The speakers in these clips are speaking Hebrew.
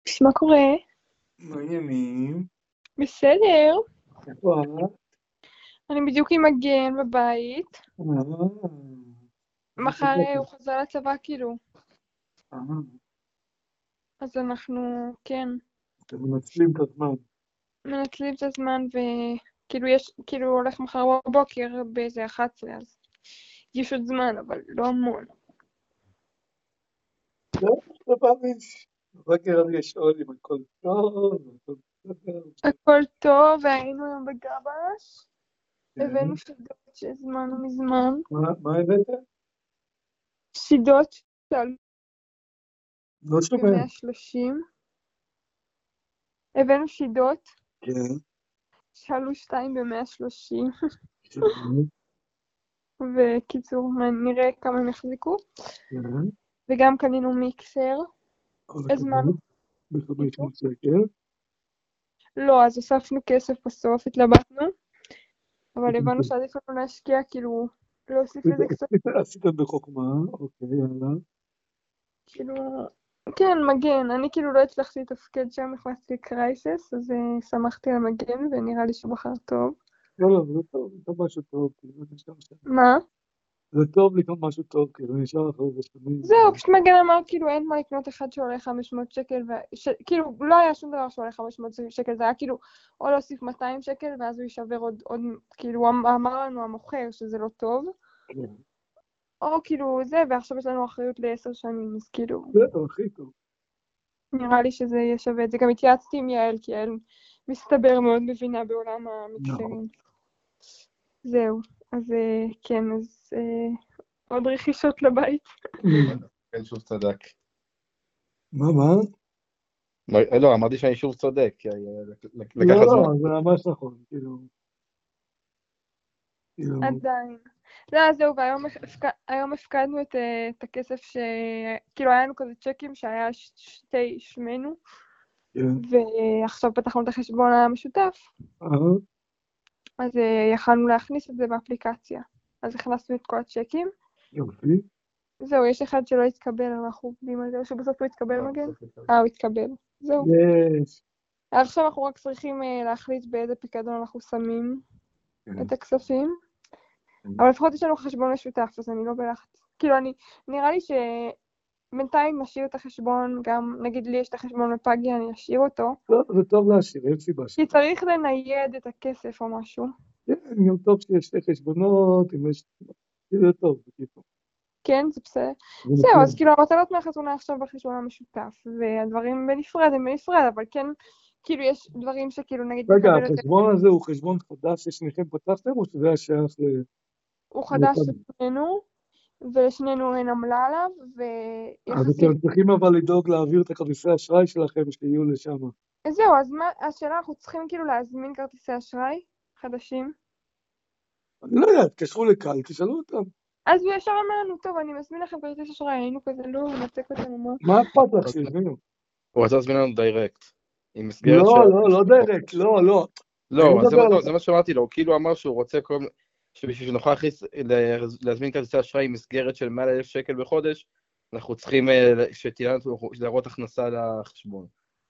מה קורה? מה העניינים? בסדר. איפה את? אני בדיוק עם מגן בבית. מחר הוא חזר לצבא כאילו. אז אנחנו, כן, אתם מנצלים את הזמן. מנצלים את הזמן וכאילו כאילו הולך מחר בבוקר באיזה 11, אז יש עוד זמן, אבל לא המון. לא, לא מאמין. בבוקר אני אשאול אם הכל טוב, הכל בסדר. הכל טוב, והיינו היום בגבש. כן. הבאנו שידות שהזמנו מזמן. מה הבאת? שידות שעלו לא שומע. ב-130. הבאנו שידות כן. שעלו 2 ב-130. כן. וקיצור, נראה כמה הם יחזיקו. כן. וגם קנינו מיקסר. כל הזמנו. הכבוד. ב-500 שקל. לא, אז הוספנו כסף בסוף, התלבטנו. אבל הבנו שעדיף לנו להשקיע, כאילו, להוסיף לזה קצת, עשיתם בחוכמה, אוקיי, יאללה. כאילו, כן, מגן. אני כאילו לא הצלחתי לתפקד שם, נכנסתי קרייסס, אז שמחתי על מגן, ונראה לי שהוא בחר טוב. לא, זה טוב, זה משהו טוב, כאילו, נשאר שם. מה? זה טוב לקנות משהו טוב, כאילו, נשאר אחרי זה שנים. זהו, פשוט מגן אמר, כאילו, אין מה לקנות אחד שעולה 500 שקל, כאילו, לא היה שום דבר שעולה 500 שקל, זה היה כאילו, או להוסיף 200 שקל, ואז הוא יישבר עוד, כאילו, הוא אמר לנו המוכר שזה לא טוב, כן. או כאילו זה, ועכשיו יש לנו אחריות ל10 שנים, אז כאילו, זה הכי טוב. נראה לי שזה יהיה שווה את זה. גם התייעצתי עם יעל, כי יעל מסתבר מאוד מבינה בעולם המקסרים. זהו, אז כן, אז עוד רכישות לבית. כן, שוב צדק. מה? לא, אמרתי שאני שוב צודק. לקח לא, הזמן. זה ממש נכון, כאילו, עדיין. לא, זהו, והיום הפקדנו את הכסף כאילו היה לנו כזה צ'קים שהיה שתי שמנו, כן. ועכשיו פתחנו את החשבון המשותף, אז יכלנו להכניס את זה באפליקציה. אז הכנסנו את כל הצ'קים. יופי. זהו, יש אחד שלא התקבל, אנחנו עובדים על זה, או שבסוף הוא התקבל מגן? הוא התקבל. זהו. יש. עכשיו אנחנו רק צריכים להחליט באיזה פיקדון אנחנו שמים את הכספים, אבל לפחות יש לנו חשבון משותף, אז אני לא בלחץ. כאילו, נראה לי שבינתיים נשאיר את החשבון, גם נגיד לי יש את החשבון בפאגי, אני אשאיר אותו. לא, זה טוב להשאיר, אין סיבה ש... כי צריך לנייד את הכסף או משהו. כן, גם טוב שיש שתי חשבונות, אם יש... זה טוב, בקיצור. כן, זה בסדר. זהו, אז כאילו המתנות מהחתונה עכשיו בחשבון המשותף, והדברים בנפרד הם בנפרד, אבל כן, כאילו יש דברים שכאילו נגיד... רגע, החשבון הזה הוא חשבון חדש ששניכם פתחתם, או שזה היה שייך ל... הוא חדש לשנינו, ולשנינו אין עמלה עליו, אז אתם צריכים אבל לדאוג להעביר את הכרטיסי אשראי שלכם שיהיו לשם. זהו, אז מה, השאלה, אנחנו צריכים כאילו להזמין כרטיסי אשראי חדשים? אני לא יודע, תקשרו לקל, תשאלו אותם. אז הוא ישר אמר לנו, טוב, אני מזמין לכם כרטיס אשראי, היינו כזה, לא, נצק אותנו, מה אכפת לך שיזמינו? הוא רצה להזמין לנו דיירקט. לא דיירקט, לא. לא, זה מה שאמרתי לו, הוא כאילו אמר שהוא רוצה שבשביל שנוכל להזמין כרטיסי אשראי עם מסגרת של 100,000 שקל בחודש, אנחנו צריכים שתהיה לנו להראות הכנסה לחשבון.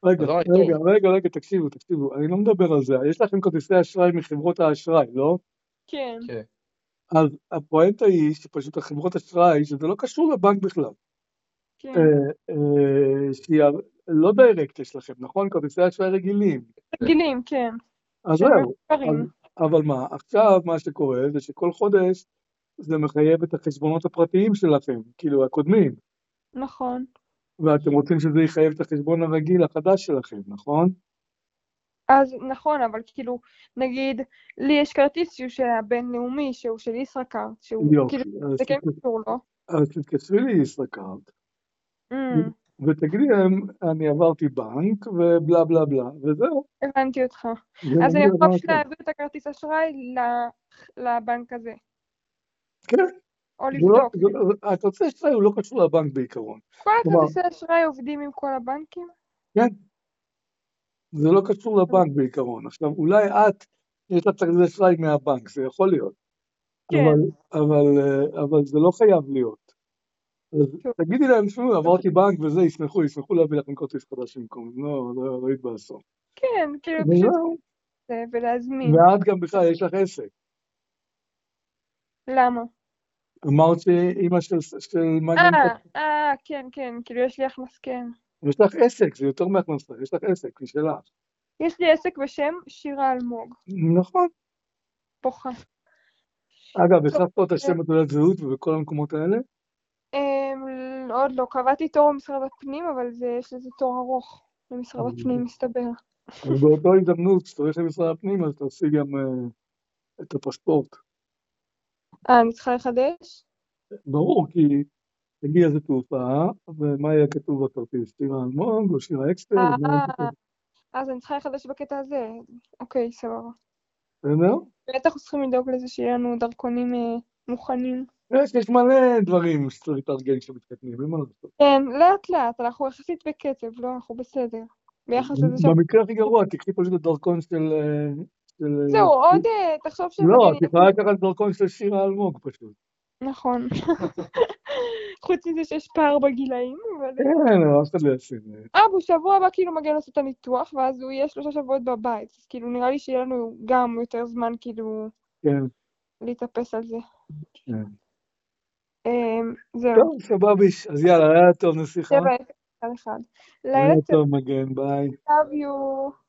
רגע, תקשיבו, אני לא מדבר על זה, יש לכם כרטיסי אשראי מחברות האשראי, לא? כן. אז הפואנטה היא שפשוט החברות אשראי, שזה לא קשור לבנק בכלל. כן. שהיא לא דיירקט יש לכם, נכון? כרטיסי אשראי רגילים. רגילים, כן. אז זהו, אבל מה, עכשיו מה שקורה זה שכל חודש זה מחייב את החשבונות הפרטיים שלכם, כאילו הקודמים. נכון. ואתם רוצים שזה יחייב את החשבון הרגיל החדש שלכם, נכון? אז נכון, אבל כאילו, נגיד, לי יש כרטיס שהוא של הבינלאומי, שהוא של ישראכרט, שהוא כאילו, זה כן קשור לו. אז תתקשרי לי ישראכרט, ותגידי להם, אני עברתי בנק, ובלה בלה בלה, וזהו. הבנתי אותך. אז אני יכול פשוט להעביר את הכרטיס אשראי לבנק הזה. כן. או לבדוק. הכרטיס אשראי הוא לא קשור לבנק בעיקרון. כל הכרטיסי אשראי עובדים עם כל הבנקים? כן. זה לא קשור לבנק בעיקרון. עכשיו, אולי יש לה כרטיס אשראי מהבנק, זה יכול להיות. כן. אבל זה לא חייב להיות. אז תגידי להם, שמעו, עברתי בנק וזה, ישמחו להביא לכם כרטיס חדש במקום, לא יתבאסו. כן, כאילו פשוט ולהזמין. ואת גם בכלל, יש לך עסק. למה? אמרת שאימא של מגן... כן, כאילו יש לי הכנס, כן. יש לך עסק, זה יותר מהכנסה, יש לך עסק, משלך. יש לי עסק בשם שירה אלמוג. נכון. פוחה. אגב, החלפת את השם בתעודת זהות ובכל המקומות האלה? עוד לא, קבעתי תור במשרד הפנים, אבל יש לזה תור ארוך במשרד הפנים, מסתבר. אז באותו הזדמנות, שתוריך למשרד הפנים, אז תעשי גם את הפספורט. אני צריכה לחדש? ברור, כי תגיע איזה תעופה, ומה יהיה כתוב בכרטיס? שירה אלמוג או שירה אקסטר? אז אני צריכה לחדש בקטע הזה. אוקיי, סבבה. בסדר? בטח צריכים לדאוג לזה שיהיה לנו דרכונים מוכנים. יש מלא דברים שצריך להתארגן כשמתקדמים, אין מה לעשות. כן, לאט לאט, אנחנו יחסית בקצב, לא, אנחנו בסדר. ביחס לזה שם... במקרה הכי גרוע, תקחי פשוט את דרכון של... זהו, עוד תחשוב ש... לא, את יכולה לקחת דרכון של שירה אלמוג פשוט. נכון. חוץ מזה שיש פער בגילאים, אבל... כן, אף אחד לא יעשה. בשבוע הבא כאילו מגיע לעשות את הניתוח, ואז הוא יהיה 3 שבועות בבית, אז כאילו נראה לי שיהיה לנו גם יותר זמן כאילו... כן. להתאפס על זה. כן. זהו. טוב, סבביש. אז יאללה, לילה טוב, נסיכה. לילה טוב. לילה טוב, מגן, ביי. Love you.